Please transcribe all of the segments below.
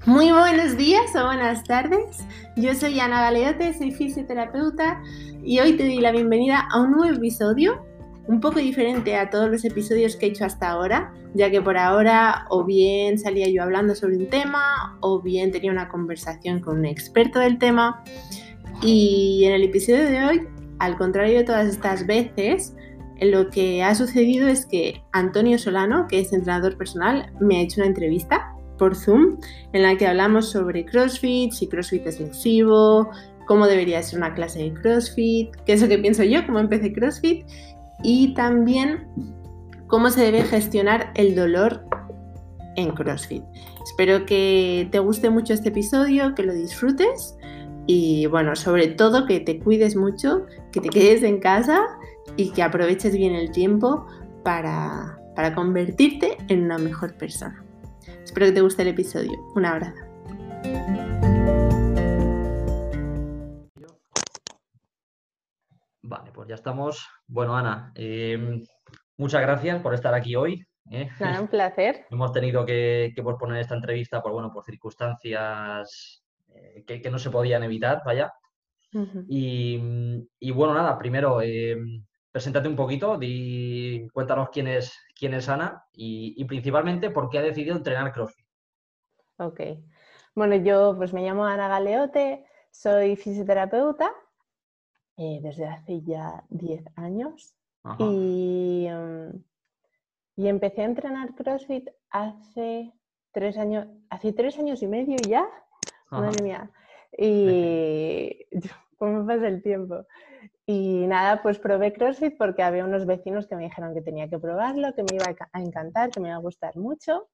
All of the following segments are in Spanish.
Muy buenos días o buenas tardes. Yo soy Ana Galeote, soy fisioterapeuta y hoy te doy la bienvenida a un nuevo episodio, un poco diferente a todos los episodios que he hecho hasta ahora, ya que por ahora o bien salía yo hablando sobre un tema o bien tenía una conversación con un experto del tema. Y en el episodio de hoy, al contrario de todas estas veces, lo que ha sucedido es que Antonio Solano, que es entrenador personal, me ha hecho una entrevista por Zoom en la que hablamos sobre CrossFit, si CrossFit es lesivo, cómo debería ser una clase de CrossFit, qué es lo que pienso yo, cómo empecé CrossFit y también cómo se debe gestionar el dolor en CrossFit. Espero que te guste mucho este episodio, que lo disfrutes y bueno, sobre todo que te cuides mucho, que te quedes en casa y que aproveches bien el tiempo para convertirte en una mejor persona. Espero que te guste el episodio. Un abrazo. Vale, pues ya estamos. Bueno, Ana, muchas gracias por estar aquí hoy. Nada, un placer. Hemos tenido que posponer esta entrevista por circunstancias que no se podían evitar, vaya. Y bueno, nada, primero, preséntate un poquito, cuéntanos quién es Ana y principalmente por qué ha decidido entrenar CrossFit. Ok. Bueno, yo pues me llamo Ana Galeote, soy fisioterapeuta desde hace ya 10 años Ajá. y empecé a entrenar CrossFit hace 3 años y medio ya. Ajá. Madre mía. Y cómo pasa el tiempo. Y nada, pues probé CrossFit porque había unos vecinos que me dijeron que tenía que probarlo, que me iba a encantar, que me iba a gustar mucho.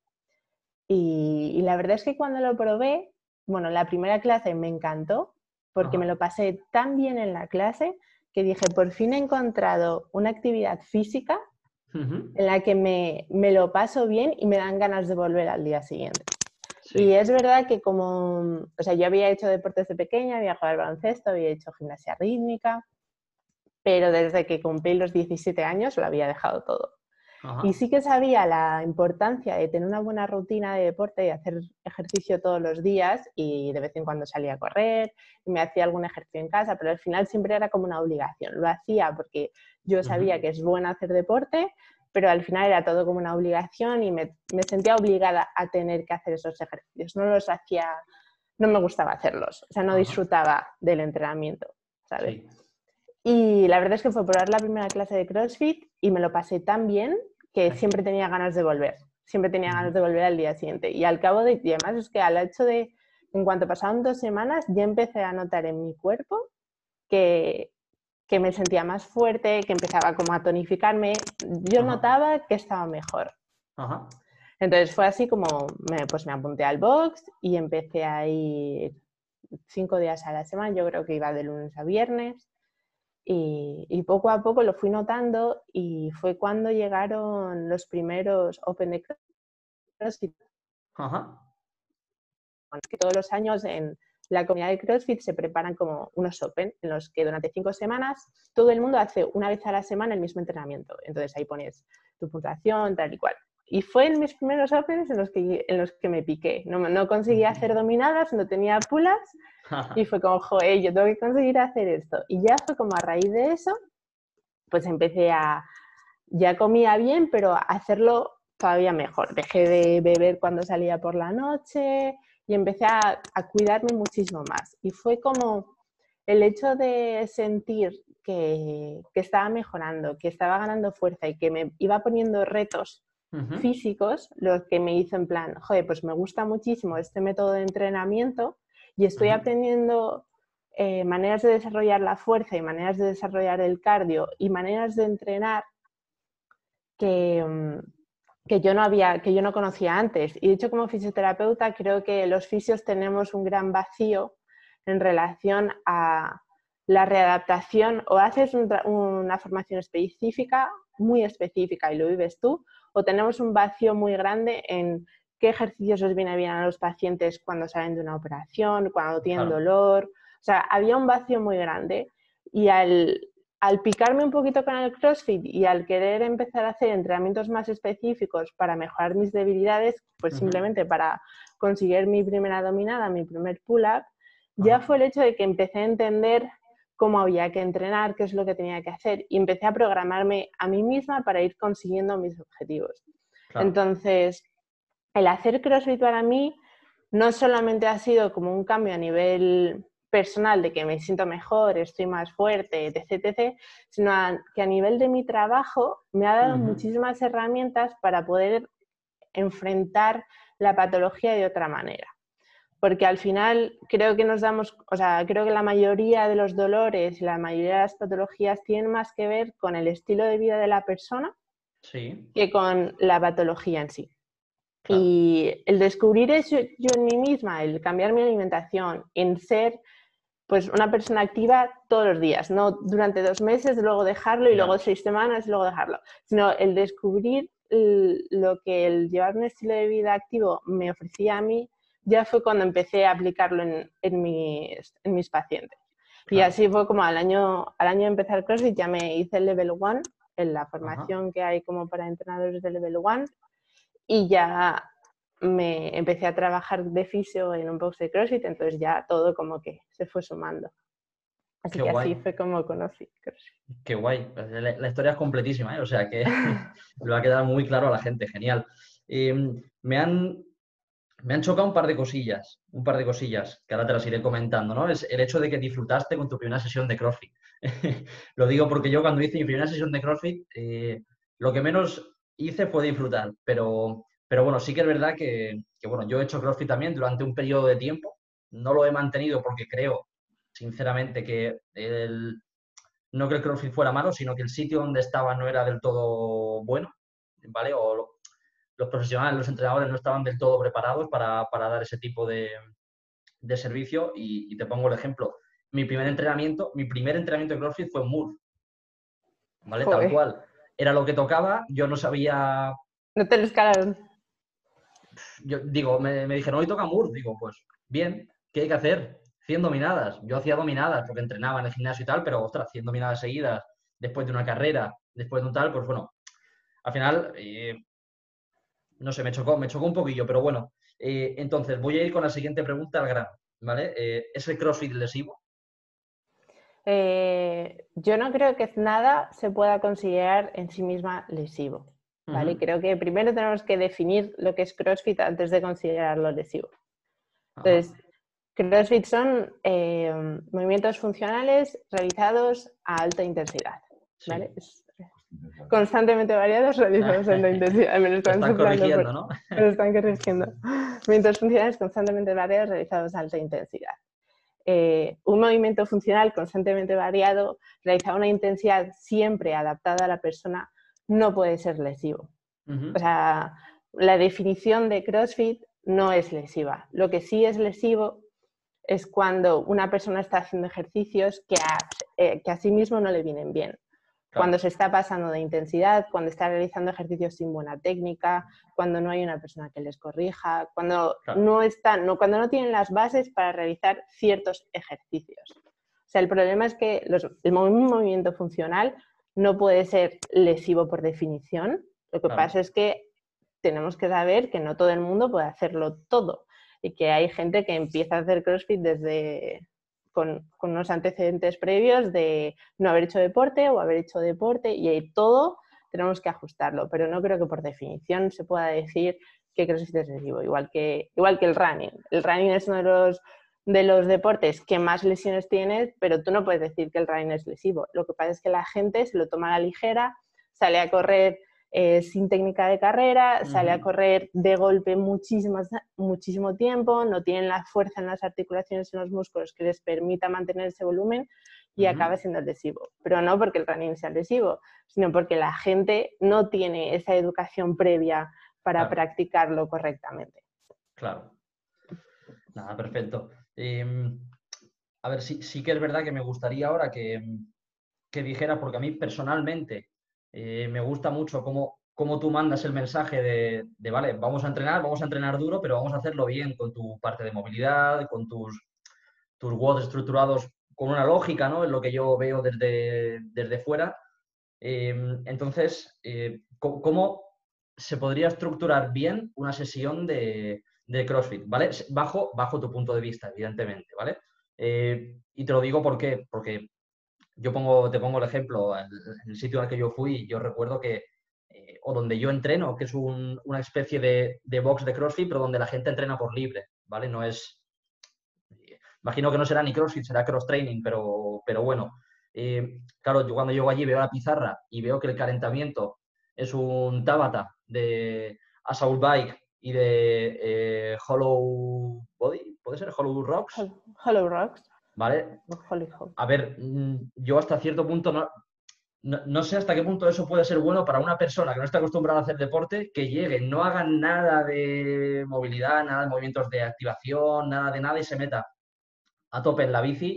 Y la verdad es que cuando lo probé, bueno, la primera clase me encantó porque me Ajá. lo pasé tan bien en la clase que dije, por fin he encontrado una actividad física Ujú. en la que me lo paso bien y me dan ganas de volver al día siguiente. Y Sí. es verdad que o sea, yo había hecho deportes de pequeña, había jugado al baloncesto, había hecho gimnasia rítmica, pero desde que cumplí los 17 años lo había dejado todo. Ajá. Y sí que sabía la importancia de tener una buena rutina de deporte y hacer ejercicio todos los días y de vez en cuando salía a correr y me hacía algún ejercicio en casa, pero al final siempre era como una obligación. Lo hacía porque yo sabía que es bueno hacer deporte, pero al final era todo como una obligación y me sentía obligada a tener que hacer esos ejercicios. No los hacía, no me gustaba hacerlos, o sea, no Ajá. disfrutaba del entrenamiento, ¿sabes? Sí. Y la verdad es que fue probar la primera clase de CrossFit y me lo pasé tan bien que siempre tenía ganas de volver. Siempre tenía ganas de volver al día siguiente. Y al cabo de... Y además es que al hecho de... En cuanto pasaron 2 semanas, ya empecé a notar en mi cuerpo que, que me sentía más fuerte, que empezaba como a tonificarme. Yo Ajá. notaba que estaba mejor. Ajá. Entonces fue así como pues me apunté al box y empecé a ir 5 días a la semana. Yo creo que iba de lunes a viernes. Y poco a poco lo fui notando y fue cuando llegaron los primeros Open de CrossFit. Ajá. Que todos los años en la comunidad de CrossFit se preparan como unos Open en los que durante 5 semanas todo el mundo hace una vez a la semana el mismo entrenamiento. Entonces ahí pones tu puntuación, tal y cual. Y fue en mis primeros Opens en los que me piqué. No conseguía hacer dominadas, no tenía pull-ups y fue como, joder, yo tengo que conseguir hacer esto. Y ya fue como a raíz de eso, pues empecé ya comía bien, pero a hacerlo todavía mejor. Dejé de beber cuando salía por la noche y empecé a cuidarme muchísimo más. Y fue como el hecho de sentir que estaba mejorando, que estaba ganando fuerza y que me iba poniendo retos físicos, lo que me hizo en plan, joder, pues me gusta muchísimo este método de entrenamiento y estoy aprendiendo maneras de desarrollar la fuerza y maneras de desarrollar el cardio y maneras de entrenar que, que yo no conocía antes. Y de hecho, como fisioterapeuta, creo que los fisios tenemos un gran vacío en relación a la readaptación. O haces una formación específica, muy específica, y lo vives tú, o tenemos un vacío muy grande en qué ejercicios les viene bien a los pacientes cuando salen de una operación, cuando tienen Claro. dolor. O sea, había un vacío muy grande y al al picarme un poquito con el CrossFit y al querer empezar a hacer entrenamientos más específicos para mejorar mis debilidades, pues simplemente para conseguir mi primera dominada, mi primer pull-up, ya fue el hecho de que empecé a entender cómo había que entrenar, qué es lo que tenía que hacer, y empecé a programarme a mí misma para ir consiguiendo mis objetivos. Claro. Entonces, el hacer CrossFit para mí no solamente ha sido como un cambio a nivel personal de que me siento mejor, estoy más fuerte, etc., sino que a nivel de mi trabajo me ha dado muchísimas herramientas para poder enfrentar la patología de otra manera. Porque al final creo que creo que la mayoría de los dolores y la mayoría de las patologías tienen más que ver con el estilo de vida de la persona que con la patología en sí. Claro. Y el descubrir eso yo en mí misma, el cambiar mi alimentación, en ser pues una persona activa todos los días, no durante 2 meses, luego dejarlo y luego 6 semanas y luego dejarlo, sino el descubrir lo que el llevar un estilo de vida activo me ofrecía a mí, ya fue cuando empecé a aplicarlo en mis pacientes. Claro. Y así fue como al año de empezar CrossFit ya me hice el Level 1, en la formación que hay como para entrenadores de Level 1, y ya me empecé a trabajar de fisio en un box de CrossFit, entonces ya todo como que se fue sumando. Así que así fue como conocí CrossFit. Qué guay. La historia es completísima, ¿eh? O sea que me va a quedar muy claro a la gente. Genial. Me han chocado un par de cosillas que ahora te las iré comentando, ¿no? Es el hecho de que disfrutaste con tu primera sesión de CrossFit. Lo digo porque yo cuando hice mi primera sesión de CrossFit, lo que menos hice fue disfrutar, pero bueno, sí que es verdad que bueno, yo he hecho CrossFit también durante un periodo de tiempo. No lo he mantenido porque creo, sinceramente, que no que el CrossFit fuera malo, sino que el sitio donde estaba no era del todo bueno, ¿vale? O los profesionales, los entrenadores no estaban del todo preparados para dar ese tipo de servicio. Y te pongo el ejemplo. Mi primer entrenamiento de CrossFit fue en Murph, ¿vale? Joder. Tal cual. Era lo que tocaba, yo no sabía... ¿No te lo escalaron? Yo digo, me dijeron, hoy toca Murph. Digo, pues bien, ¿qué hay que hacer? 100 dominadas. Yo hacía dominadas porque entrenaba en el gimnasio y tal, pero ostras, 100 dominadas seguidas después de una carrera, después de un tal, pues bueno, al final, no sé, me chocó un poquillo, pero bueno. Entonces, voy a ir con la siguiente pregunta al grano, ¿vale? ¿Es el CrossFit lesivo? Yo no creo que nada se pueda considerar en sí misma lesivo, ¿vale? Creo que primero tenemos que definir lo que es CrossFit antes de considerarlo lesivo. Entonces, CrossFit son movimientos funcionales realizados a alta intensidad, ¿vale? Sí. Constantemente variados realizados a alta intensidad. Me lo están corrigiendo, ¿no? Me lo están corrigiendo. Movimientos funcionales constantemente variados realizados a alta intensidad. Un movimiento funcional constantemente variado, realizado a una intensidad siempre adaptada a la persona, no puede ser lesivo. O sea, la definición de CrossFit no es lesiva. Lo que sí es lesivo es cuando una persona está haciendo ejercicios que a sí mismo no le vienen bien. Claro. Cuando se está pasando de intensidad, cuando está realizando ejercicios sin buena técnica, cuando no hay una persona que les corrija, cuando, claro, cuando no tienen las bases para realizar ciertos ejercicios. O sea, el problema es que el movimiento funcional no puede ser lesivo por definición. Lo que pasa es que tenemos que saber que no todo el mundo puede hacerlo todo y que hay gente que empieza a hacer CrossFit con unos antecedentes previos de no haber hecho deporte o haber hecho deporte, y ahí todo tenemos que ajustarlo, pero no creo que por definición se pueda decir que CrossFit es lesivo, igual que el running. El running es uno de los deportes que más lesiones tiene, pero tú no puedes decir que el running es lesivo. Lo que pasa es que la gente se lo toma a la ligera, sale a correr sin técnica de carrera, sale a correr de golpe muchísimo tiempo, no tienen la fuerza en las articulaciones y en los músculos que les permita mantener ese volumen y acaba siendo lesivo. Pero no porque el running sea lesivo, sino porque la gente no tiene esa educación previa para practicarlo correctamente. Claro. Nada, perfecto. A ver, sí que es verdad que me gustaría ahora que dijera, porque a mí personalmente me gusta mucho cómo tú mandas el mensaje de, vale, vamos a entrenar duro, pero vamos a hacerlo bien con tu parte de movilidad, con tus WODs estructurados con una lógica, ¿no? Es lo que yo veo desde fuera. Entonces, ¿cómo se podría estructurar bien una sesión de CrossFit, ¿vale? Bajo tu punto de vista, evidentemente, ¿vale? Y te lo digo porque te pongo el ejemplo, el sitio al que yo fui, yo recuerdo que, o donde yo entreno, que es una especie de box de CrossFit, pero donde la gente entrena por libre, ¿vale? No es, imagino que no será ni CrossFit, será cross training, pero bueno. Claro, yo cuando llego allí veo la pizarra y veo que el calentamiento es un Tabata de Assault Bike y de Hollow Body, ¿puede ser? Hollow Rocks, Hollow Rocks ¿vale? o Hollyhock. A ver, yo hasta cierto punto no sé hasta qué punto eso puede ser bueno para una persona que no está acostumbrada a hacer deporte, que llegue, no haga nada de movilidad, nada de movimientos de activación, nada de nada y se meta a tope en la bici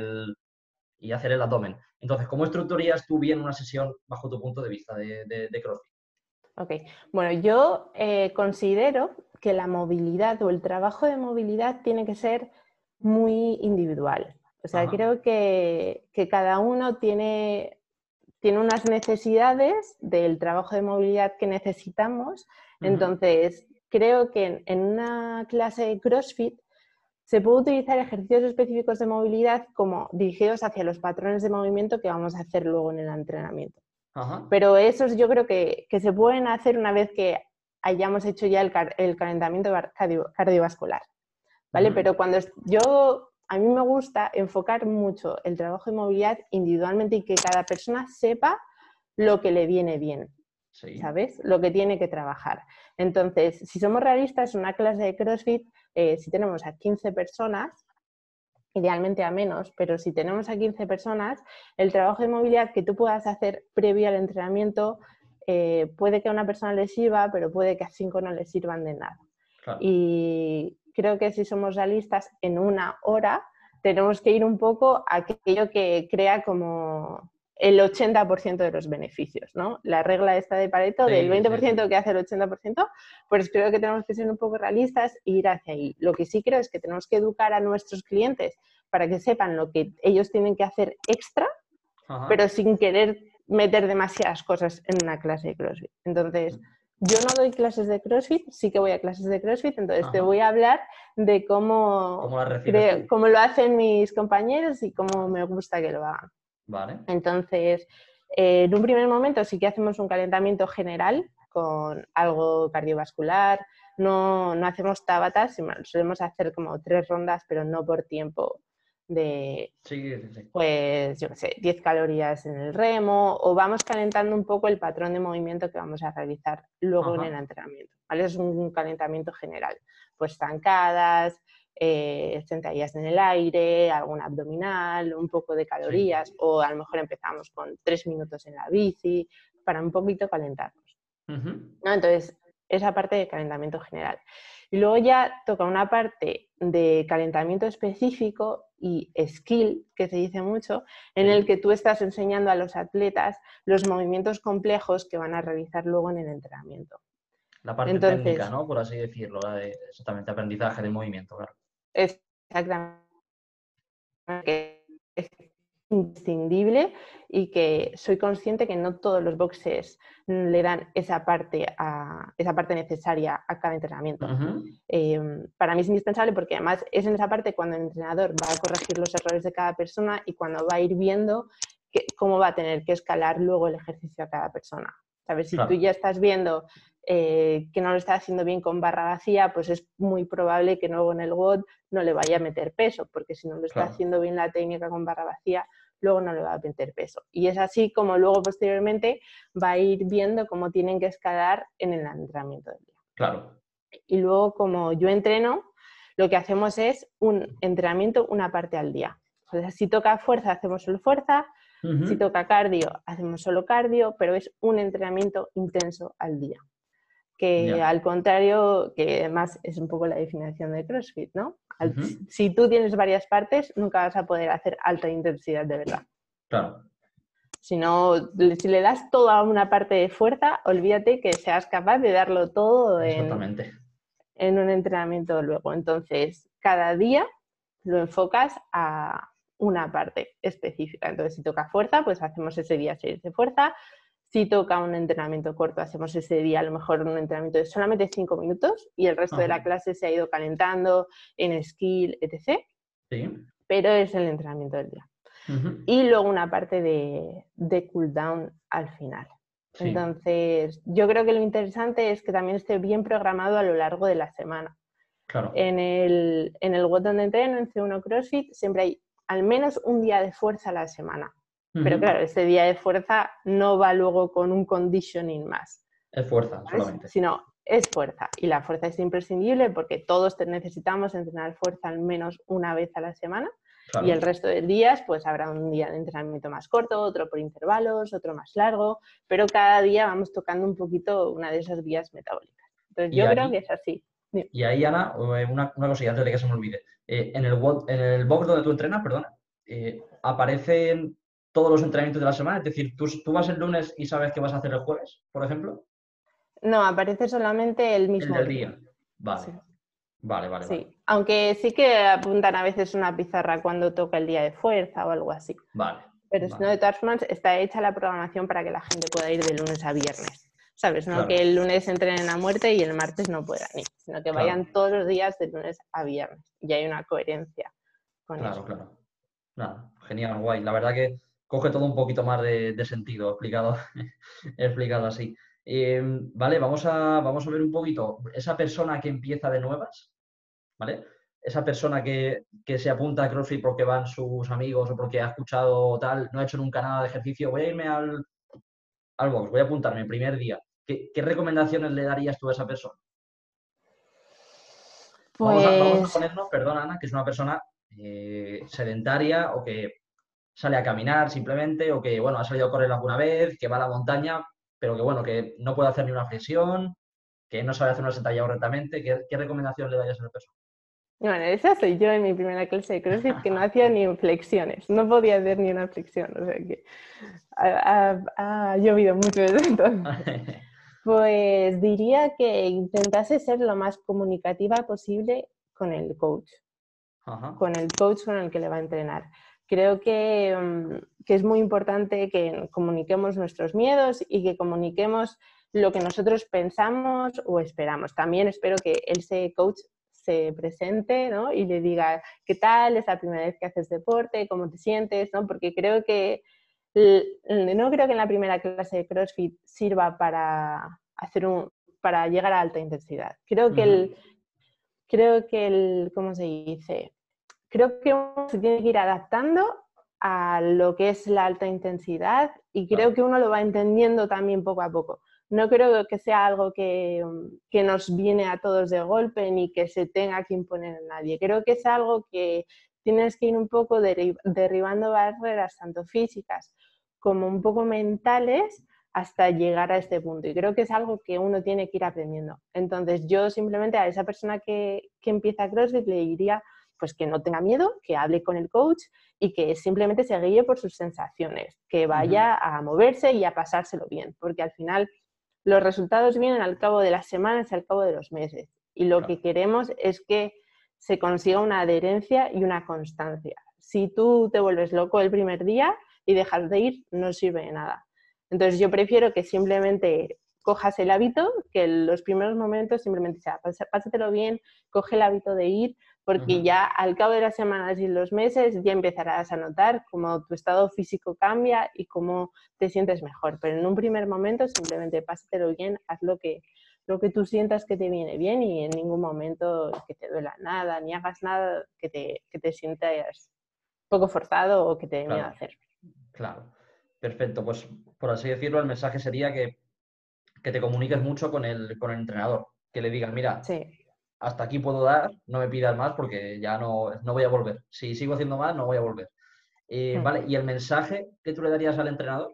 y hacer el abdomen. Entonces, ¿cómo estructurarías tú bien una sesión bajo tu punto de vista de CrossFit? Ok, bueno, yo considero que la movilidad o el trabajo de movilidad tiene que ser muy individual. O sea, Ajá. creo que cada uno tiene unas necesidades del trabajo de movilidad que necesitamos. Entonces, creo que en una clase de CrossFit se puede utilizar ejercicios específicos de movilidad como dirigidos hacia los patrones de movimiento que vamos a hacer luego en el entrenamiento. Ajá. Pero esos yo creo que se pueden hacer una vez que hayamos hecho ya el calentamiento cardiovascular, ¿vale? Pero a mí me gusta enfocar mucho el trabajo de movilidad individualmente y que cada persona sepa lo que le viene bien, Sí. ¿sabes? Lo que tiene que trabajar. Entonces, si somos realistas, una clase de CrossFit, si tenemos a 15 personas, idealmente a menos, pero si tenemos a 15 personas, el trabajo de movilidad que tú puedas hacer previo al entrenamiento puede que a una persona le sirva, pero puede que a 5 no le sirvan de nada. Claro. Y creo que si somos realistas, en una hora tenemos que ir un poco a aquello que crea como el 80% de los beneficios, ¿no? La regla esta de Pareto del 20% que hace el 80%, pues creo que tenemos que ser un poco realistas e ir hacia ahí. Lo que sí creo es que tenemos que educar a nuestros clientes para que sepan lo que ellos tienen que hacer extra, pero sin querer meter demasiadas cosas en una clase de CrossFit. Entonces, yo no doy clases de CrossFit, sí que voy a clases de CrossFit, entonces te voy a hablar de cómo lo hacen mis compañeros y cómo me gusta que lo hagan. Vale. Entonces, en un primer momento sí que hacemos un calentamiento general con algo cardiovascular, no hacemos tabatas, solemos hacer como 3 rondas, pero no por tiempo de, pues yo qué sé, 10 calorías en el remo, o vamos calentando un poco el patrón de movimiento que vamos a realizar luego en el entrenamiento, ¿vale? Es un calentamiento general, pues zancadas, sentadillas en el aire, algún abdominal, un poco de calorías, o a lo mejor empezamos con 3 minutos en la bici, para un poquito calentarnos, ¿no? Entonces, esa parte de calentamiento general. Y luego ya toca una parte de calentamiento específico y skill, que se dice mucho, en el que tú estás enseñando a los atletas los movimientos complejos que van a realizar luego en el entrenamiento. La parte técnica, ¿no? Por así decirlo, exactamente, aprendizaje del movimiento, claro. Exactamente. Es imprescindible y que soy consciente que no todos los boxes le dan esa parte necesaria a cada entrenamiento. Para mí es indispensable porque además es en esa parte cuando el entrenador va a corregir los errores de cada persona y cuando va a ir viendo cómo va a tener que escalar luego el ejercicio a cada persona. ¿Sabes? Si tú ya estás viendo que no lo está haciendo bien con barra vacía, pues es muy probable que luego en el WOD no le vaya a meter peso, porque si no lo está haciendo bien la técnica con barra vacía, luego no le va a meter peso. Y es así como luego posteriormente va a ir viendo cómo tienen que escalar en el entrenamiento del día. Claro. Y luego, como yo entreno, lo que hacemos es un entrenamiento una parte al día. O sea, si toca fuerza, hacemos solo fuerza. Si toca cardio, hacemos solo cardio, pero es un entrenamiento intenso al día. Que al contrario, que además es un poco la definición de CrossFit, ¿no? Si tú tienes varias partes, nunca vas a poder hacer alta intensidad de verdad. Claro. Si le das toda una parte de fuerza, olvídate que seas capaz de darlo todo en un entrenamiento luego. Entonces, cada día lo enfocas a una parte específica. Entonces, si toca fuerza, pues hacemos ese día series de fuerza. Si toca un entrenamiento corto, hacemos ese día a lo mejor un entrenamiento de solamente 5 minutos y el resto de la clase se ha ido calentando en skill, etc. Sí. Pero es el entrenamiento del día. Y luego una parte de cooldown al final. Sí. Entonces, yo creo que lo interesante es que también esté bien programado a lo largo de la semana. Claro. En el WOD donde entreno, en C1 CrossFit, siempre hay al menos un día de fuerza a la semana. Pero claro, ese día de fuerza no va luego con un conditioning más. Es fuerza, solamente. Sino es fuerza. Y la fuerza es imprescindible porque todos necesitamos entrenar fuerza al menos una vez a la semana. Claro. Y el resto de días, pues habrá un día de entrenamiento más corto, otro por intervalos, otro más largo, pero cada día vamos tocando un poquito una de esas vías metabólicas. Entonces yo creo que es así. Y ahí, Ana, una cosilla antes de que se me olvide. En el box donde tú entrenas, perdona, ¿aparecen todos los entrenamientos de la semana? Es decir, ¿tú vas el lunes y sabes qué vas a hacer el jueves, por ejemplo? No, aparece solamente el mismo día. Vale. Sí. Vale. Sí, aunque sí que apuntan a veces una pizarra cuando toca el día de fuerza o algo así. Vale. Pero si no, de todas formas, está hecha la programación para que la gente pueda ir de lunes a viernes. ¿Sabes? No que el lunes entrenen a muerte y el martes no puedan ir, sino que vayan todos los días de lunes a viernes. Y hay una coherencia con eso. Claro. Nada, genial, guay. La verdad que coge todo un poquito más de sentido explicado así. Vale, vamos a ver un poquito. Esa persona que empieza de nuevas, ¿vale? Esa persona que se apunta a CrossFit porque van sus amigos o porque ha escuchado tal, no ha hecho nunca nada de ejercicio, voy a irme al box, voy a apuntarme el primer día. ¿Qué recomendaciones le darías tú a esa persona? Vamos a ponernos, perdona Ana, que es una persona sedentaria o que sale a caminar simplemente o que, bueno, ha salido a correr alguna vez, que va a la montaña, pero que, bueno, que no puede hacer ni una flexión, que no sabe hacer una sentadilla correctamente. ¿Qué recomendación le darías a esa persona? Bueno, esa soy yo en mi primera clase de CrossFit, que no hacía ni flexiones, no podía hacer ni una flexión, o sea que ha llovido mucho desde entonces. Pues diría que intentase ser lo más comunicativa posible con el coach, con el coach con el que le va a entrenar. Creo que es muy importante que comuniquemos nuestros miedos y que comuniquemos lo que nosotros pensamos o esperamos. También espero que ese coach se presente, ¿no? Y le diga qué tal, es la primera vez que haces deporte, cómo te sientes, ¿no? Porque creo que no creo que en la primera clase de CrossFit sirva para llegar a alta intensidad. Creo que ¿cómo se dice? Creo que uno se tiene que ir adaptando a lo que es la alta intensidad y creo que uno lo va entendiendo también poco a poco. No creo que sea algo que nos viene a todos de golpe ni que se tenga que imponer a nadie. Creo que es algo que tienes que ir un poco derribando barreras tanto físicas como un poco mentales hasta llegar a este punto. Y creo que es algo que uno tiene que ir aprendiendo. Entonces yo simplemente a esa persona que empieza CrossFit le diría pues que no tenga miedo, que hable con el coach y que simplemente se guíe por sus sensaciones, que vaya a moverse y a pasárselo bien, porque al final los resultados vienen al cabo de las semanas y al cabo de los meses. Y lo que queremos es que se consiga una adherencia y una constancia. Si tú te vuelves loco el primer día y dejas de ir, no sirve de nada. Entonces yo prefiero que simplemente cojas el hábito, que en los primeros momentos simplemente sea, pásatelo bien, coge el hábito de ir, porque ya al cabo de las semanas y los meses ya empezarás a notar cómo tu estado físico cambia y cómo te sientes mejor. Pero en un primer momento simplemente pásatelo bien, haz lo que tú sientas que te viene bien y en ningún momento que te duela nada, ni hagas nada que te sientas poco forzado o que te dé miedo hacer. Claro, perfecto. Pues por así decirlo, el mensaje sería que te comuniques mucho con el entrenador, que le digas, mira, hasta aquí puedo dar, no me pidas más porque ya no voy a volver. Si sigo haciendo más, no voy a volver. Vale, ¿y el mensaje que tú le darías al entrenador?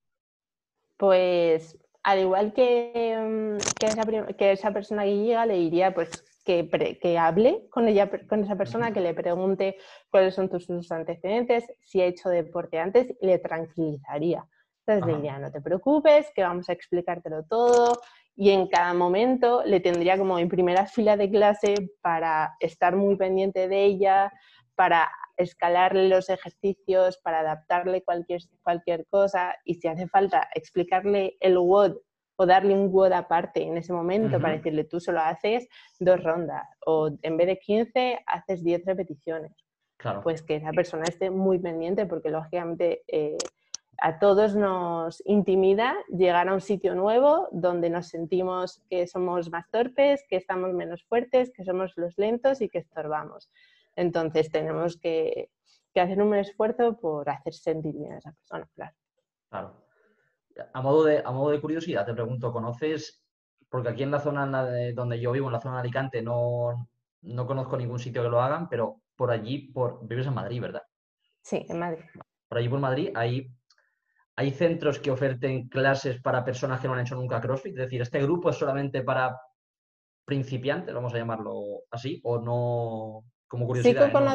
Pues al igual que esa persona que llega, le diría pues que hable con esa persona, que le pregunte cuáles son sus antecedentes, si ha hecho deporte antes, y le tranquilizaría. Entonces le diría, no te preocupes, que vamos a explicártelo todo, y en cada momento le tendría como en primera fila de clase para estar muy pendiente de ella, para escalarle los ejercicios, para adaptarle cualquier cosa, y si hace falta explicarle el WOD o darle un WOD aparte en ese momento para decirle tú solo haces 2 rondas o en vez de 15 haces 10 repeticiones. Claro. Pues que esa persona esté muy pendiente porque lógicamente a todos nos intimida llegar a un sitio nuevo donde nos sentimos que somos más torpes, que estamos menos fuertes, que somos los lentos y que estorbamos. Entonces tenemos que hacer un esfuerzo por hacer sentir bien a esa persona, claro. Claro. A modo de curiosidad, te pregunto, ¿conoces? Porque aquí en la zona donde yo vivo, en la zona de Alicante, no conozco ningún sitio que lo hagan, pero por allí, vives en Madrid, ¿verdad? Sí, en Madrid. Por allí por Madrid hay centros que oferten clases para personas que no han hecho nunca CrossFit. Es decir, ¿este grupo es solamente para principiantes, vamos a llamarlo así, o no? Como curiosidad, ¿no?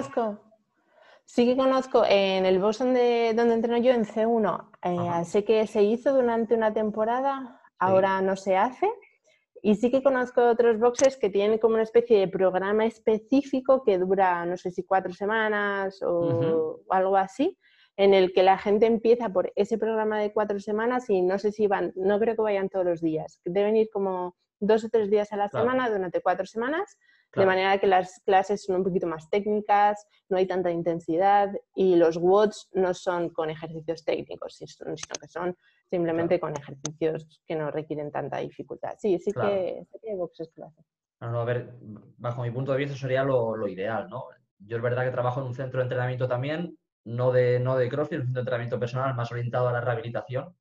Sí que conozco en el box donde entreno yo, en C1, sé que se hizo durante una temporada, ahora no se hace, y sí que conozco otros boxes que tienen como una especie de programa específico que dura, no sé si 4 semanas o algo así, en el que la gente empieza por ese programa de 4 semanas y no sé si no creo que vayan todos los días, deben ir como 2 o 3 días a la semana durante 4 semanas. De manera que las clases son un poquito más técnicas, no hay tanta intensidad y los WODs no son con ejercicios técnicos, sino que son simplemente con ejercicios que no requieren tanta dificultad. Sí que hay boxes que lo hacen. No, a ver, bajo mi punto de vista sería lo ideal, ¿no? Yo es verdad que trabajo en un centro de entrenamiento también, no de CrossFit, un centro de entrenamiento personal más orientado a la rehabilitación.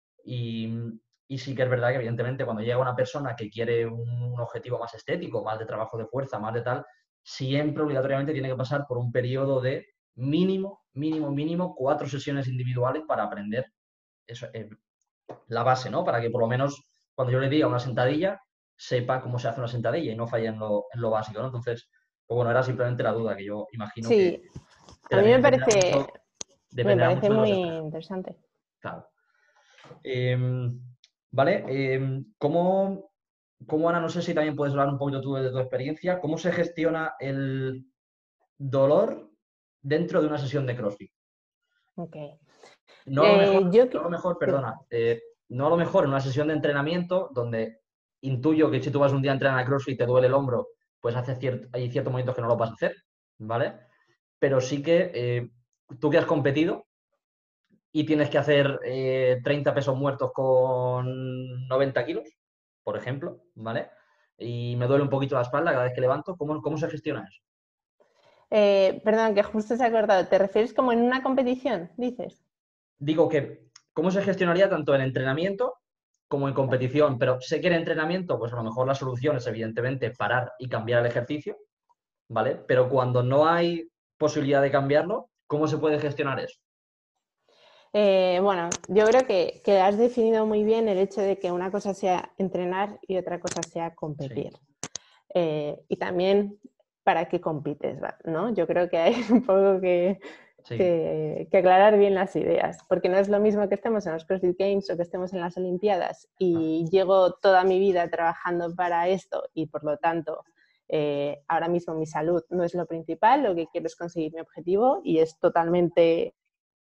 Y sí que es verdad que, evidentemente, cuando llega una persona que quiere un objetivo más estético, más de trabajo de fuerza, más de tal, siempre obligatoriamente tiene que pasar por un periodo de mínimo 4 sesiones individuales para aprender eso, la base, ¿no? Para que por lo menos cuando yo le diga una sentadilla, sepa cómo se hace una sentadilla y no falle en lo básico, ¿no? Entonces, pues bueno, era simplemente la duda que yo imagino que a mí me dependerá parece mucho de muy los expertos. interesante. Claro. Vale, ¿cómo, Ana, no sé si también puedes hablar un poquito tú de tu experiencia, cómo se gestiona el dolor dentro de una sesión de CrossFit? Ok. No a lo mejor, perdona, no a lo mejor en una sesión de entrenamiento donde intuyo que si tú vas un día a entrenar a CrossFit y te duele el hombro, pues hay ciertos momentos que no lo vas a hacer, ¿vale? Pero sí que tú que has competido y tienes que hacer 30 pesos muertos con 90 kilos, por ejemplo, ¿vale? Y me duele un poquito la espalda cada vez que levanto, ¿cómo se gestiona eso? Perdón, que justo se ha acordado. ¿Te refieres como en una competición, dices? Digo que, ¿cómo se gestionaría tanto en entrenamiento como en competición? Pero sé que en entrenamiento, pues a lo mejor la solución es evidentemente parar y cambiar el ejercicio, ¿vale? Pero cuando no hay posibilidad de cambiarlo, ¿cómo se puede gestionar eso? Bueno, yo creo que has definido muy bien el hecho de que una cosa sea entrenar y otra cosa sea competir. Sí. Y también para qué compites, ¿no? Yo creo que hay un poco que aclarar bien las ideas, porque no es lo mismo que estemos en los CrossFit Games o que estemos en las Olimpiadas y llevo toda mi vida trabajando para esto y por lo tanto ahora mismo mi salud no es lo principal, lo que quiero es conseguir mi objetivo y es totalmente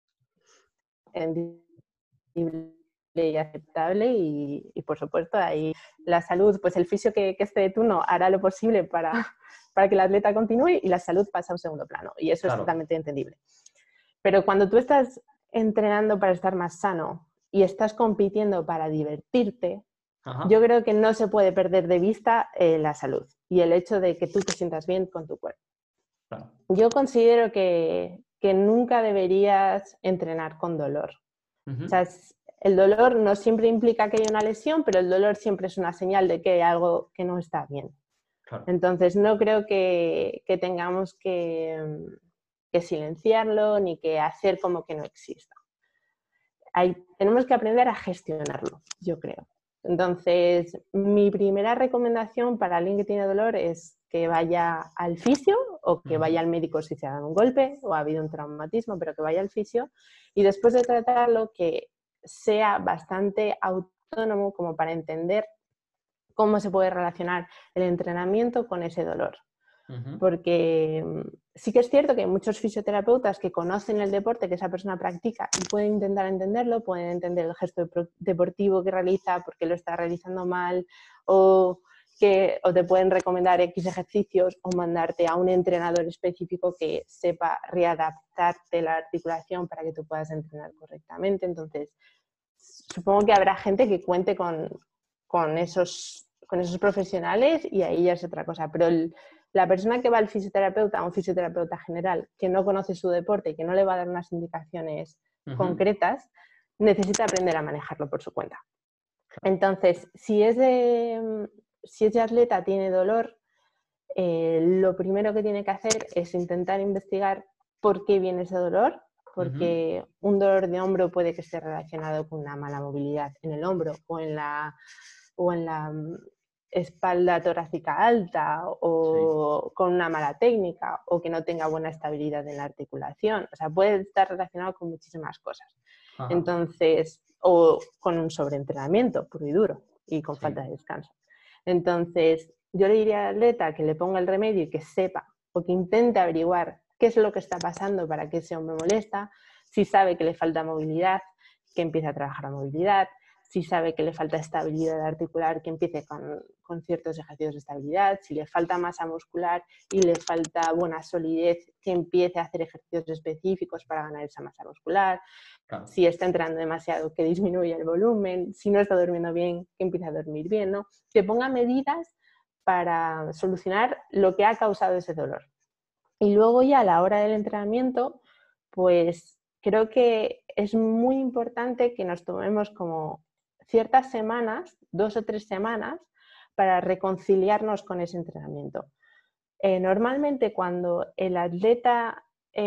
y aceptable y por supuesto ahí la salud, pues el fisio que esté de turno hará lo posible para que el atleta continúe y la salud pasa a un segundo plano y eso es totalmente entendible. Pero cuando tú estás entrenando para estar más sano y estás compitiendo para divertirte, yo creo que no se puede perder de vista la salud y el hecho de que tú te sientas bien con tu cuerpo. Yo considero que nunca deberías entrenar con dolor. O sea, el dolor no siempre implica que haya una lesión, pero el dolor siempre es una señal de que hay algo que no está bien. Claro. Entonces, no creo que tengamos que silenciarlo ni que hacer como que no exista. Tenemos que aprender a gestionarlo, yo creo. Entonces, mi primera recomendación para alguien que tiene dolor es que vaya al fisio o que vaya al médico si se ha dado un golpe o ha habido un traumatismo, pero que vaya al fisio y después de tratarlo que sea bastante autónomo como para entender cómo se puede relacionar el entrenamiento con ese dolor. Porque Sí que es cierto que hay muchos fisioterapeutas que conocen el deporte que esa persona practica y pueden intentar entenderlo, pueden entender el gesto deportivo que realiza, por qué lo está realizando mal, o te pueden recomendar X ejercicios o mandarte a un entrenador específico que sepa readaptarte la articulación para que tú puedas entrenar correctamente. Entonces, supongo que habrá gente que cuente con esos profesionales y ahí ya es otra cosa, pero la persona que va al fisioterapeuta, a un fisioterapeuta general, que no conoce su deporte y que no le va a dar unas indicaciones concretas, necesita aprender a manejarlo por su cuenta. Entonces, si ese atleta tiene dolor, lo primero que tiene que hacer es intentar investigar por qué viene ese dolor, porque un dolor de hombro puede que esté relacionado con una mala movilidad en el hombro o en la espalda torácica alta o con una mala técnica o que no tenga buena estabilidad en la articulación. O sea, puede estar relacionado con muchísimas cosas. Entonces, o con un sobreentrenamiento puro y duro y con falta de descanso. Entonces, yo le diría al atleta que le ponga el remedio y que sepa o que intente averiguar qué es lo que está pasando para que ese hombre molesta, si sabe que le falta movilidad, que empiece a trabajar la movilidad, si sabe que le falta estabilidad articular, que empiece con ciertos ejercicios de estabilidad, si le falta masa muscular y le falta buena solidez, que empiece a hacer ejercicios específicos para ganar esa masa muscular, si está entrenando demasiado, que disminuya el volumen, si no está durmiendo bien, que empiece a dormir bien, ¿no? Que ponga medidas para solucionar lo que ha causado ese dolor. Y luego ya a la hora del entrenamiento, pues creo que es muy importante que nos tomemos como ciertas semanas, 2 o 3 semanas, para reconciliarnos con ese entrenamiento. Normalmente cuando el atleta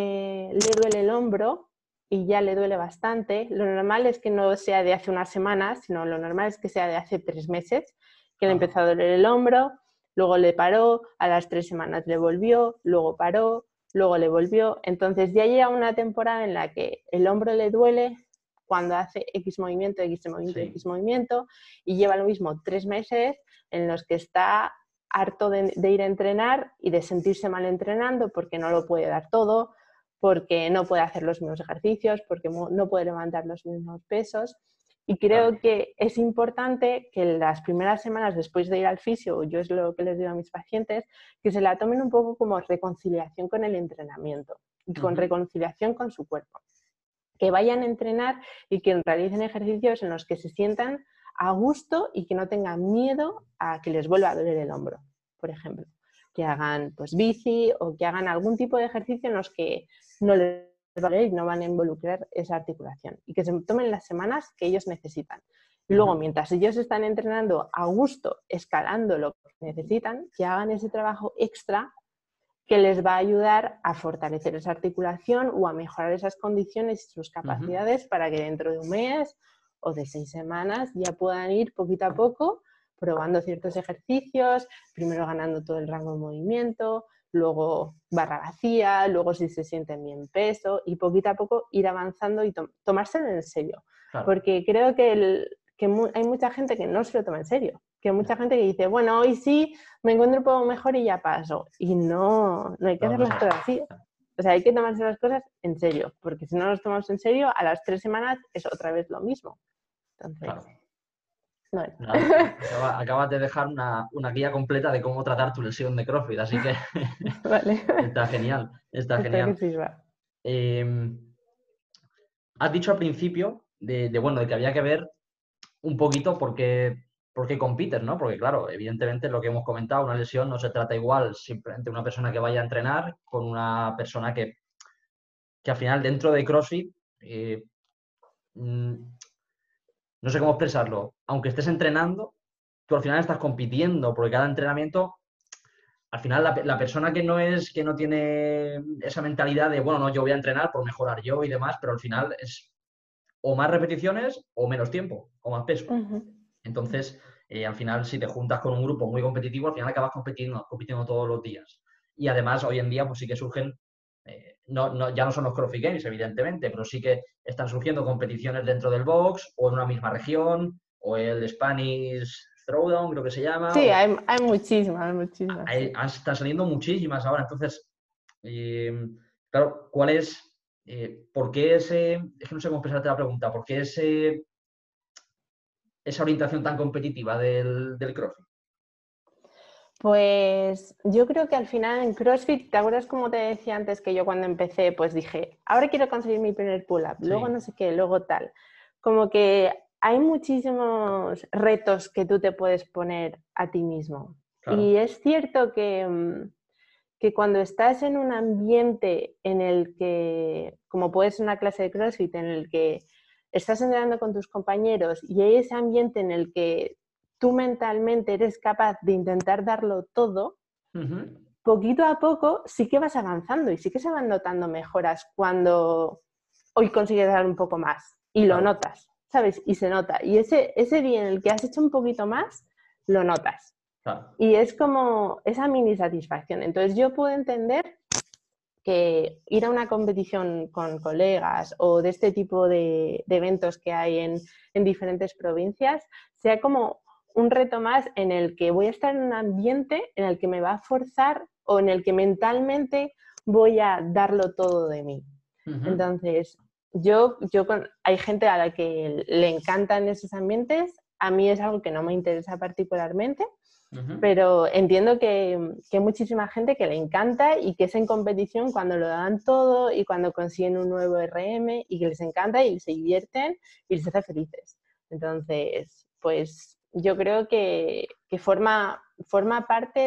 le duele el hombro y ya le duele bastante, lo normal es que no sea de hace unas semanas, sino lo normal es que sea de hace 3 meses, que le empezó a doler el hombro, luego le paró, a las 3 semanas le volvió, luego paró, luego le volvió. Entonces ya llega una temporada en la que el hombro le duele cuando hace X movimiento, X movimiento, X movimiento, y lleva lo mismo 3 meses en los que está harto de ir a entrenar y de sentirse mal entrenando porque no lo puede dar todo, porque no puede hacer los mismos ejercicios, porque no puede levantar los mismos pesos. Y creo que es importante que las primeras semanas después de ir al fisio, yo es lo que les digo a mis pacientes, que se la tomen un poco como reconciliación con el entrenamiento y con reconciliación con su cuerpo. Que vayan a entrenar y que realicen ejercicios en los que se sientan a gusto y que no tengan miedo a que les vuelva a doler el hombro, por ejemplo. Que hagan pues bici o que hagan algún tipo de ejercicio en los que no les va a doler y no van a involucrar esa articulación. Y que se tomen las semanas que ellos necesitan. Y luego, mientras ellos están entrenando a gusto, escalando lo que necesitan, que hagan ese trabajo extra que les va a ayudar a fortalecer esa articulación o a mejorar esas condiciones y sus capacidades para que dentro de un mes o de 6 semanas ya puedan ir poquito a poco probando ciertos ejercicios, primero ganando todo el rango de movimiento, luego barra vacía, luego si se sienten bien peso y poquito a poco ir avanzando y tomárselo en serio. Claro. Porque creo que hay mucha gente que no se lo toma en serio, que hay mucha gente que dice, bueno, hoy sí me encuentro un poco mejor y ya paso. Y no hay que hacer las cosas así. O sea, hay que tomarse las cosas en serio, porque si no nos tomamos en serio, a las 3 semanas es otra vez lo mismo. Entonces, claro. Bueno. Acabas de dejar una guía completa de cómo tratar tu lesión de CrossFit, así que vale. Está genial, está genial. Que sirva. Has dicho al principio de que había que ver un poquito por qué compites, ¿no? Porque claro, evidentemente lo que hemos comentado, una lesión no se trata igual simplemente una persona que vaya a entrenar con una persona que al final dentro de CrossFit, no sé cómo expresarlo, aunque estés entrenando, tú al final estás compitiendo, porque cada entrenamiento, al final la persona que no tiene esa mentalidad de, bueno, no, yo voy a entrenar por mejorar yo y demás, pero al final es o más repeticiones o menos tiempo, o más peso. Entonces, al final, si te juntas con un grupo muy competitivo, al final acabas compitiendo todos los días. Y además, hoy en día, pues sí que surgen, ya no son los CrossFit Games, evidentemente, pero sí que están surgiendo competiciones dentro del box, o en una misma región, o el Spanish Throwdown, creo que se llama. Sí, hay muchísimas. Están saliendo muchísimas ahora. Entonces, Y, claro, ¿cuál es, por qué ese, es que no sé cómo expresarte la pregunta, por qué esa orientación tan competitiva del CrossFit? Pues yo creo que al final en CrossFit, ¿te acuerdas como te decía antes que yo cuando empecé, pues dije, ahora quiero conseguir mi primer pull-up, luego Sí, no sé qué, luego tal? Como que hay muchísimos retos que tú te puedes poner a ti mismo. claro. Y es cierto que cuando estás en un ambiente en el que, como puede ser una clase de CrossFit, en el que estás entrenando con tus compañeros y hay ese ambiente en el que tú mentalmente eres capaz de intentar darlo todo, Ujú. poquito a poco sí que vas avanzando y sí que se van notando mejoras cuando hoy consigues dar un poco más y lo Claro, notas, ¿sabes? Y se nota. Y ese día en el que has hecho un poquito más, lo notas. claro. Y es como esa mini satisfacción. Entonces yo puedo entender que ir a una competición con colegas o de este tipo de eventos que hay en diferentes provincias sea como un reto más en el que voy a estar en un ambiente en el que me va a forzar o en el que mentalmente voy a darlo todo de mí. Ujú. Entonces, hay gente a la que le encantan esos ambientes, a mí es algo que no me interesa particularmente, Ujú. pero entiendo que hay muchísima gente que le encanta y que es en competición cuando lo dan todo y cuando consiguen un nuevo RM y que les encanta y se divierten y les hace felices. Entonces, pues yo creo que forma parte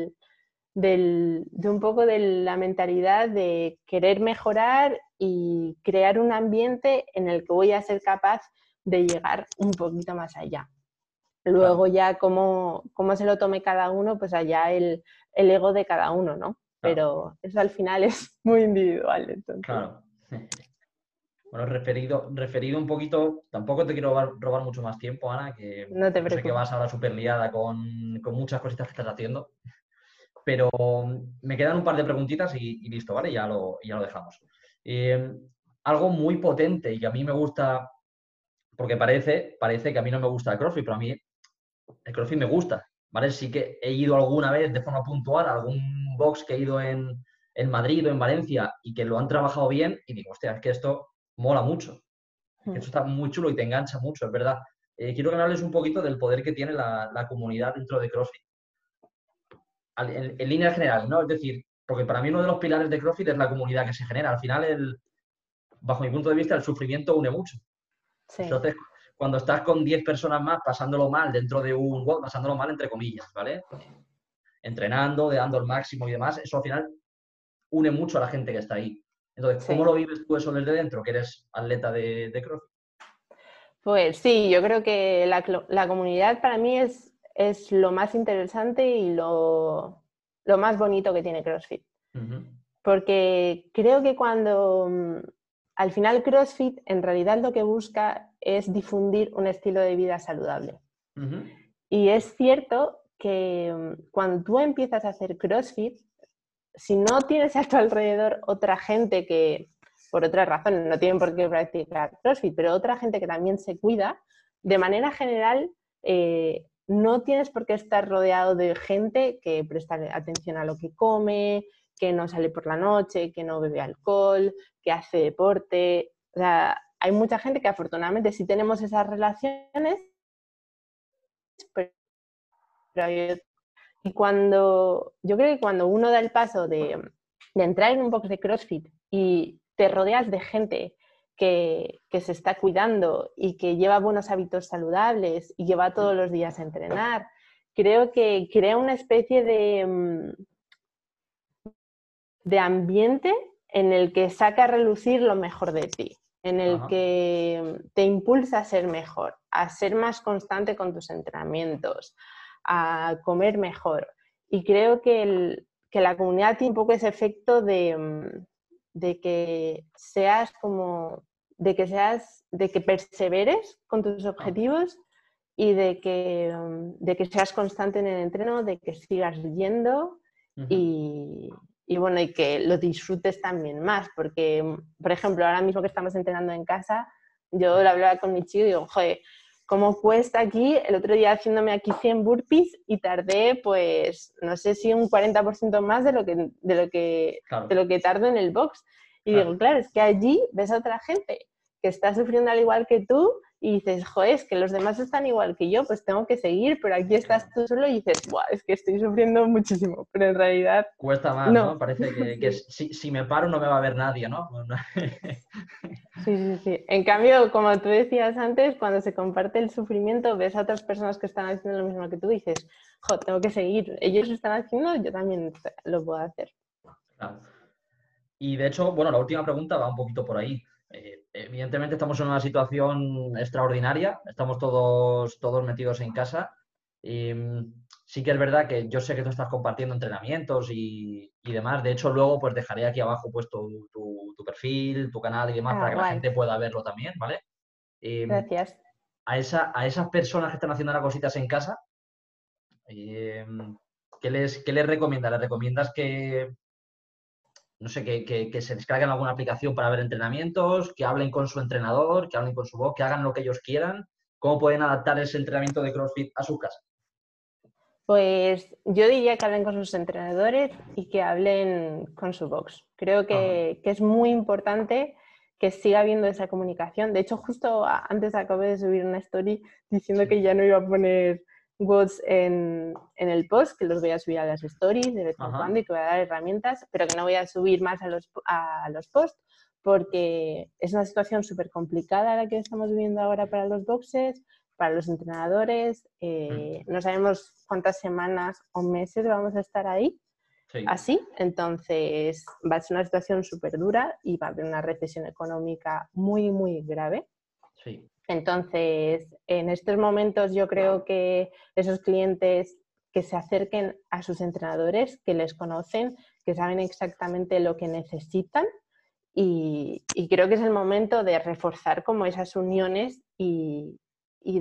de un poco de la mentalidad de querer mejorar y crear un ambiente en el que voy a ser capaz de llegar un poquito más allá. Claro, Luego ya cómo se lo tome cada uno, pues allá el ego de cada uno, ¿no? claro, Pero eso al final es muy individual, entonces. claro. Bueno, referido un poquito, tampoco te quiero robar mucho más tiempo, Ana, que No te yo sé que preocupes. vas ahora súper liada con muchas cositas que estás haciendo, pero me quedan un par de preguntitas y listo, ¿vale? Ya lo dejamos. Eh, Algo muy potente y que a mí me gusta, porque parece que a mí no me gusta el CrossFit, pero a mí el CrossFit me gusta, ¿vale? Sí que he ido alguna vez de forma puntual a algún box que he ido en Madrid o en Valencia y que lo han trabajado bien y digo, hostia, es que esto mola mucho, es que esto está muy chulo y te engancha mucho, es verdad. Quiero que me hables un poquito del poder que tiene la comunidad dentro de CrossFit, en línea general, ¿no? Es decir, porque para mí uno de los pilares de CrossFit es la comunidad que se genera. Al final, bajo mi punto de vista, el sufrimiento une mucho. Sí, Entonces, cuando estás con 10 personas más pasándolo mal dentro de un WOD, pasándolo mal entre comillas, ¿vale? Entrenando, dando el máximo y demás, eso al final une mucho a la gente que está ahí. Entonces, ¿cómo sí. lo vives tú eso desde dentro, que eres atleta de CrossFit? Pues sí, yo creo que la comunidad para mí es lo más interesante y lo más bonito que tiene CrossFit. Ujú, Porque creo que cuando al final CrossFit en realidad lo que busca es difundir un estilo de vida saludable. ujú, Y es cierto que cuando tú empiezas a hacer CrossFit, si no tienes a tu alrededor otra gente que, por otras razones, no tienen por qué practicar CrossFit, pero otra gente que también se cuida, de manera general, no tienes por qué estar rodeado de gente que presta atención a lo que come, que no sale por la noche, que no bebe alcohol, que hace deporte. O sea, hay mucha gente que afortunadamente sí tenemos esas relaciones, pero hay y yo creo que cuando uno da el paso de entrar en un box de CrossFit y te rodeas de gente que se está cuidando y que lleva buenos hábitos saludables y que va todos los días a entrenar, creo que crea una especie de ambiente en el que saca a relucir lo mejor de ti, en el ajá, que te impulsa a ser mejor, a ser más constante con tus entrenamientos, a comer mejor. Y creo que la comunidad tiene un poco ese efecto de que seas como, de que perseveres con tus ah, objetivos y de que seas constante en el entreno, de que sigas yendo ujú, y, y bueno, y que lo disfrutes también más, porque, por ejemplo, ahora mismo que estamos entrenando en casa, yo lo hablaba con mi chico y digo, joder, cómo cuesta aquí. El otro día haciéndome aquí 100 burpees y tardé, pues, no sé si un 40% más Claro, de lo que tardo en el box. Y claro. digo, claro, es que allí ves a otra gente que está sufriendo al igual que tú y dices, joder, es que los demás están igual que yo, pues tengo que seguir, pero aquí estás Claro. tú solo y dices, Buah, es que estoy sufriendo muchísimo, pero en realidad Cuesta más, no. ¿no? Parece que Sí. si me paro no me va a ver nadie, ¿no? Sí, sí, sí. En cambio, como tú decías antes, cuando se comparte el sufrimiento, ves a otras personas que están haciendo lo mismo que tú y dices, jo, tengo que seguir. Ellos lo están haciendo, yo también lo puedo hacer. Claro. Y de hecho, bueno, la última pregunta va un poquito por ahí. Evidentemente estamos en una situación extraordinaria, estamos todos metidos en casa. Y sí que es verdad que yo sé que tú estás compartiendo entrenamientos y demás. De hecho, luego pues dejaré aquí abajo puesto tu perfil, tu canal y demás Ah, para que la guay. gente pueda verlo también, ¿vale? Y Gracias. a esas personas que están haciendo las cositas en casa, eh, qué les recomiendas? ¿Les recomiendas que, no sé, que se descarguen alguna aplicación para ver entrenamientos, que hablen con su entrenador, que hablen con su voz, que hagan lo que ellos quieran? ¿Cómo pueden adaptar ese entrenamiento de CrossFit a su casa? Pues yo diría que hablen con sus entrenadores y que hablen con su box. Creo Ajá, que es muy importante que siga habiendo esa comunicación. De hecho, justo antes acabé de subir una story diciendo sí, que ya no iba a poner WODs en el post, que los voy a subir a las stories de vez en ajá, cuando y que voy a dar herramientas, pero que no voy a subir más a los posts porque es una situación súper complicada la que estamos viviendo ahora para los boxes, para los entrenadores. mm, No sabemos cuántas semanas o meses vamos a estar ahí sí, así, entonces va a ser una situación súper dura y va a haber una recesión económica muy, muy grave. sí, Entonces, en estos momentos yo creo que esos clientes que se acerquen a sus entrenadores, que les conocen, que saben exactamente lo que necesitan y creo que es el momento de reforzar como esas uniones y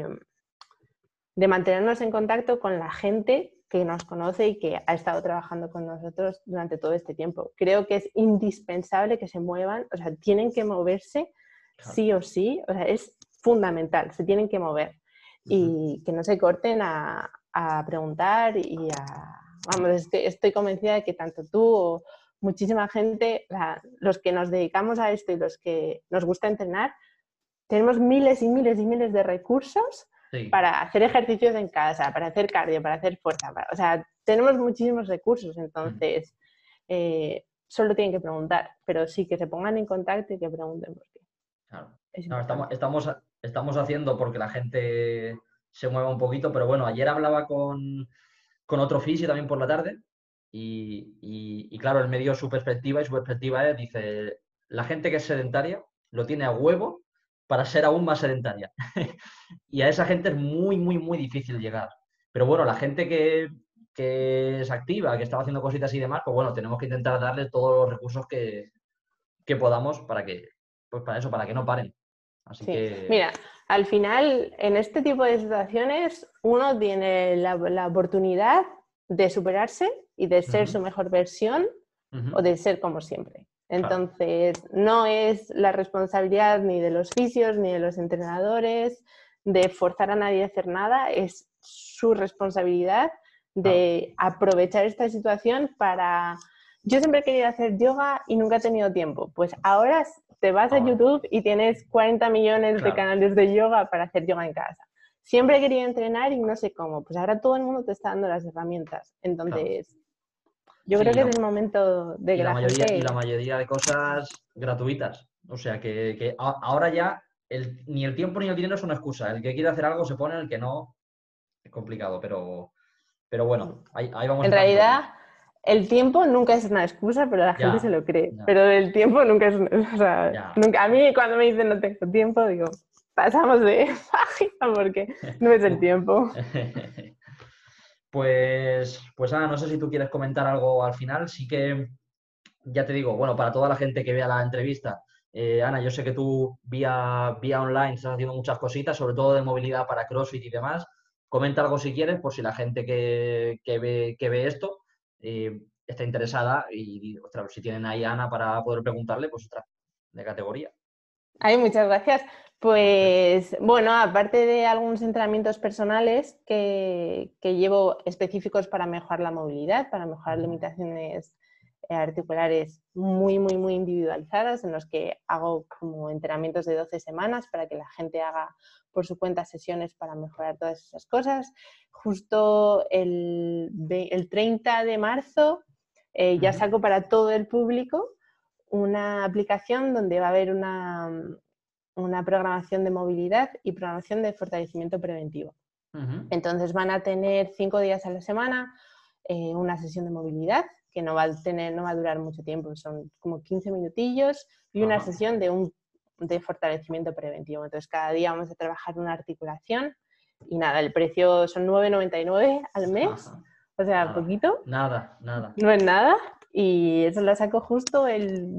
de mantenernos en contacto con la gente que nos conoce y que ha estado trabajando con nosotros durante todo este tiempo. Creo que es indispensable que se muevan, o sea, tienen que moverse claro. sí o sí, o sea, es fundamental, se tienen que mover Ujú, y que no se corten a preguntar y a... Vamos, estoy convencida de que tanto tú o muchísima gente, los que nos dedicamos a esto y los que nos gusta entrenar, tenemos miles y miles y miles de recursos sí. para hacer ejercicios en casa, para hacer cardio, para hacer fuerza. O sea, tenemos muchísimos recursos, Mm, entonces solo tienen que preguntar, pero sí que se pongan en contacto y que pregunten por qué. claro. Es No, importante. estamos haciendo porque la gente se mueva un poquito, pero bueno, ayer hablaba con otro fisio también por la tarde y claro, él me dio su perspectiva y su perspectiva es, dice, la gente que es sedentaria lo tiene a huevo para ser aún más sedentaria. Y a esa gente es muy, muy, muy difícil llegar. Pero bueno, la gente que es activa, que está haciendo cositas y demás, pues bueno, tenemos que intentar darle todos los recursos que podamos para que, pues para eso, para que no paren. Así Sí, que, mira, al final en este tipo de situaciones uno tiene la oportunidad de superarse y de ser ujú, su mejor versión ujú, o de ser como siempre. claro, Entonces, no es la responsabilidad ni de los fisios ni de los entrenadores de forzar a nadie a hacer nada, es su responsabilidad claro, de aprovechar esta situación para... Yo siempre he querido hacer yoga y nunca he tenido tiempo. Pues ahora te vas a ahora, YouTube y tienes 40 millones de claro, canales de yoga para hacer yoga en casa. Siempre he querido entrenar y no sé cómo. Pues ahora todo el mundo te está dando las herramientas. claro. Entonces, yo Sí, creo que es el momento de que la y gente... la mayoría de cosas gratuitas. O sea que ahora ya ni el tiempo ni el dinero es una excusa. El que quiere hacer algo se pone, el que no es complicado, pero bueno, ahí vamos a En estar todos. realidad, el tiempo nunca es una excusa, pero la gente se Ya, lo cree. ya, Pero el tiempo nunca es... O sea, ya. nunca, a mí cuando me dicen no tengo tiempo, digo, pasamos de página porque no es el Uh. tiempo. Pues Ana, no sé si tú quieres comentar algo al final. Sí que, ya te digo, bueno, para toda la gente que vea la entrevista, Ana, yo sé que tú vía online estás haciendo muchas cositas, sobre todo de movilidad para CrossFit y demás. Comenta algo si quieres, por si la gente que ve esto está interesada y ostras, si tienen ahí a Ana para poder preguntarle, pues ostras, de categoría. Ay, muchas gracias. Pues bueno, aparte de algunos entrenamientos personales que llevo específicos para mejorar la movilidad, para mejorar limitaciones articulares muy individualizadas, en los que hago como entrenamientos de 12 semanas para que la gente haga por su cuenta sesiones para mejorar todas esas cosas. Justo el 30 de marzo ya saco para todo el público una aplicación donde va a haber una programación de movilidad y programación de fortalecimiento preventivo. Entonces van a tener 5 días a la semana una sesión de movilidad que no va a durar mucho tiempo, son como 15 minutillos y una sesión de fortalecimiento preventivo. Entonces cada día vamos a trabajar una articulación y nada, el precio son 9,99 al mes, o sea, nada, poquito. Nada. No es nada. Y eso lo saco justo el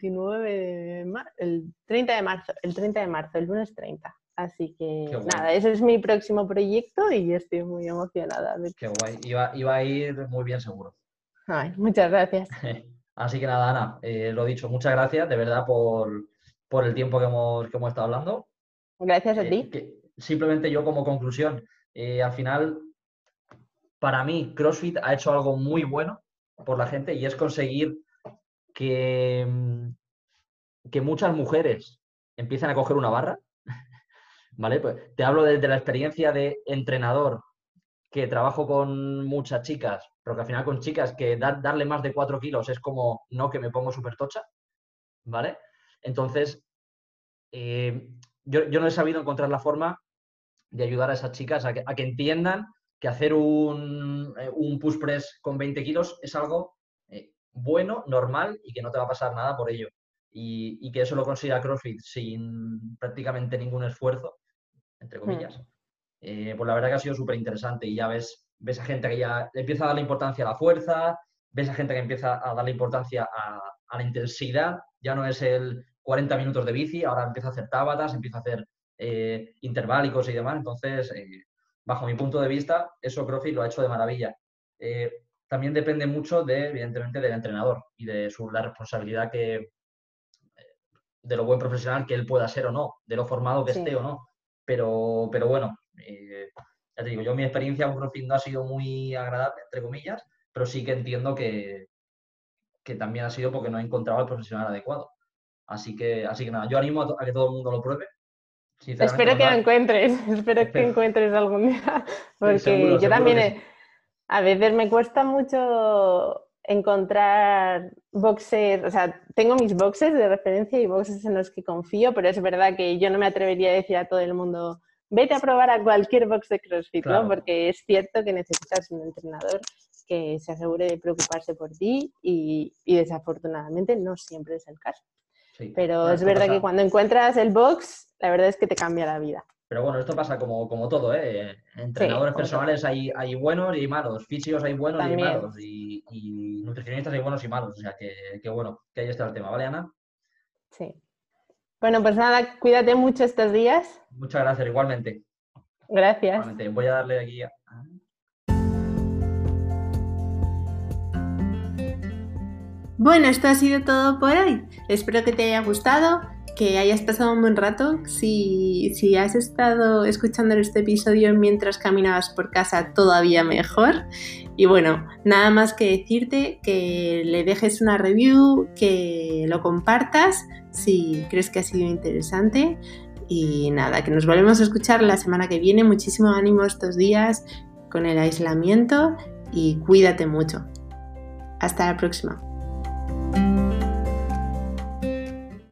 30 de marzo, el lunes 30. Así que nada, ese es mi próximo proyecto y estoy muy emocionada. Qué guay, iba a ir muy bien seguro. Ay, muchas gracias. Así que nada, Ana, lo dicho, muchas gracias de verdad por el tiempo que hemos estado hablando. Gracias a ti. Simplemente yo como conclusión, al final, para mí, CrossFit ha hecho algo muy bueno por la gente y es conseguir que muchas mujeres empiecen a coger una barra, ¿vale? Pues te hablo desde la experiencia de entrenador, que trabajo con muchas chicas, pero que al final con chicas que darle más de 4 kilos es como, no, que me pongo súper tocha, ¿vale? Entonces, yo no he sabido encontrar la forma de ayudar a esas chicas a que entiendan que hacer un push press con 20 kilos es algo bueno, normal y que no te va a pasar nada por ello. Y que eso lo consiga CrossFit sin prácticamente ningún esfuerzo, entre comillas. Pues la verdad que ha sido súper interesante y ya ves a gente que ya le empieza a darle importancia a la fuerza, ves a gente que empieza a darle importancia a la intensidad, ya no es el 40 minutos de bici, ahora empieza a hacer tábatas, empieza a hacer interválicos y demás. Entonces, bajo mi punto de vista, eso CrossFit lo ha hecho de maravilla. También depende mucho, evidentemente, del entrenador y de la responsabilidad de lo buen profesional que él pueda ser o no, de lo formado que esté o no. Pero bueno, ya te digo, yo mi experiencia con CrossFit no ha sido muy agradable, entre comillas, pero sí que entiendo que también ha sido porque no he encontrado al profesional adecuado. Así que nada, yo animo a que todo el mundo lo pruebe. Espero que lo encuentres, que encuentres algún día, porque seguro, yo también sí. A veces me cuesta mucho encontrar boxes, o sea, tengo mis boxes de referencia y boxes en los que confío, pero es verdad que yo no me atrevería a decir a todo el mundo, vete a probar a cualquier box de CrossFit, claro. ¿No? Porque es cierto que necesitas un entrenador que se asegure de preocuparse por ti y desafortunadamente no siempre es el caso. Sí. Pero es verdad que cuando encuentras el box, la verdad es que te cambia la vida. Pero bueno, esto pasa como todo, ¿eh? Entrenadores personales hay buenos y hay malos, fisios hay buenos también. Y hay malos, y nutricionistas hay buenos y malos. O sea, que bueno, que ahí está el tema, ¿vale, Ana? Sí. Bueno, pues nada, cuídate mucho estos días. Muchas gracias, igualmente. Gracias. Igualmente. Voy a darle aquí a... Bueno, esto ha sido todo por hoy. Espero que te haya gustado, que hayas pasado un buen rato. Si has estado escuchando este episodio mientras caminabas por casa, todavía mejor. Y bueno, nada más que decirte que le dejes una review, que lo compartas si crees que ha sido interesante. Y nada, que nos volvemos a escuchar la semana que viene. Muchísimo ánimo estos días con el aislamiento y cuídate mucho. Hasta la próxima.